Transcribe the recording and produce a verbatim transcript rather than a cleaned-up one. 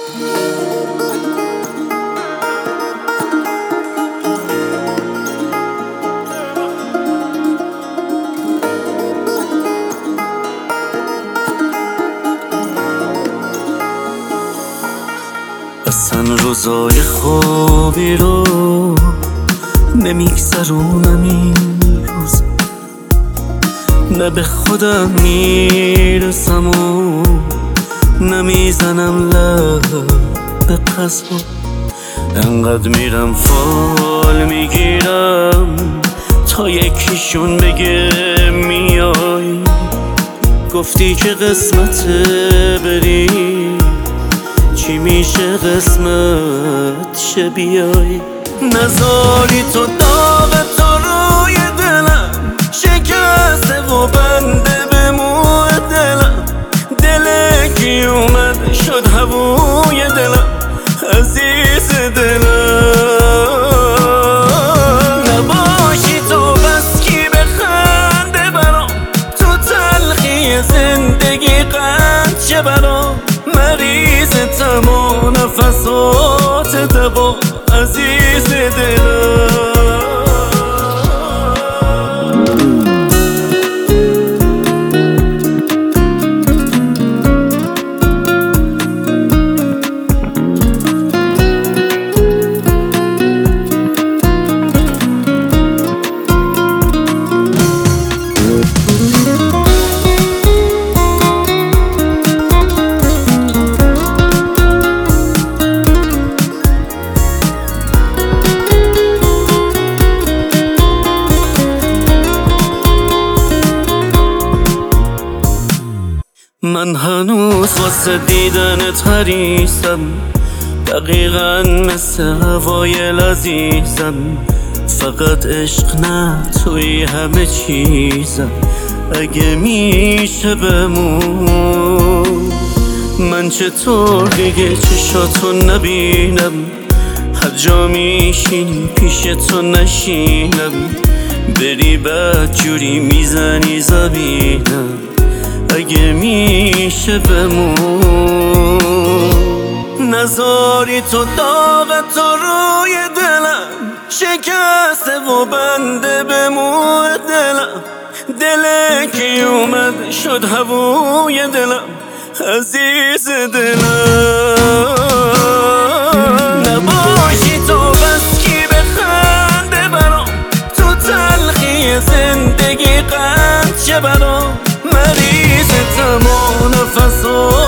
اصلا روزای خوبی رو نمیگذرونم این روز، نه به خودم میرسم و نمیزنم لب به قصد، انقدر میرم فال میگیرم تا یکیشون بگه میای. گفتی که قسمته بری، چی میشه قسمت شه بیای. نذاری تو داغ تو روی دلم شکسته و بنده به موی دلم، دل کی اومد شد هووی دلم عزیز دلم. نباشی تو بس کی بخنده برام، تو تلخی زندگی قند شه برام. مریض تمام نفسات دوا عزیز دلم. من هنوز واسه دیدنت حریصم، دقیقاً مثل هوای لذیذم. فقط عشق نه توی همه چیزم، اگه میشه بمون. من چطور دیگه چشاتو نبینم، هر جا میشینی پیش تو نشینم. بری بد جوری میزنی زبینم، اگه میشه بمون. نذاری تو داغ تو روی دلم شکسته و بنده به موی دلم، دل کی اومد شد هووی دلم عزیز دلم. نباشی تو بس کی بخنده برام، تو تلخی زندگی قند شه برام. مریض تمام نفسات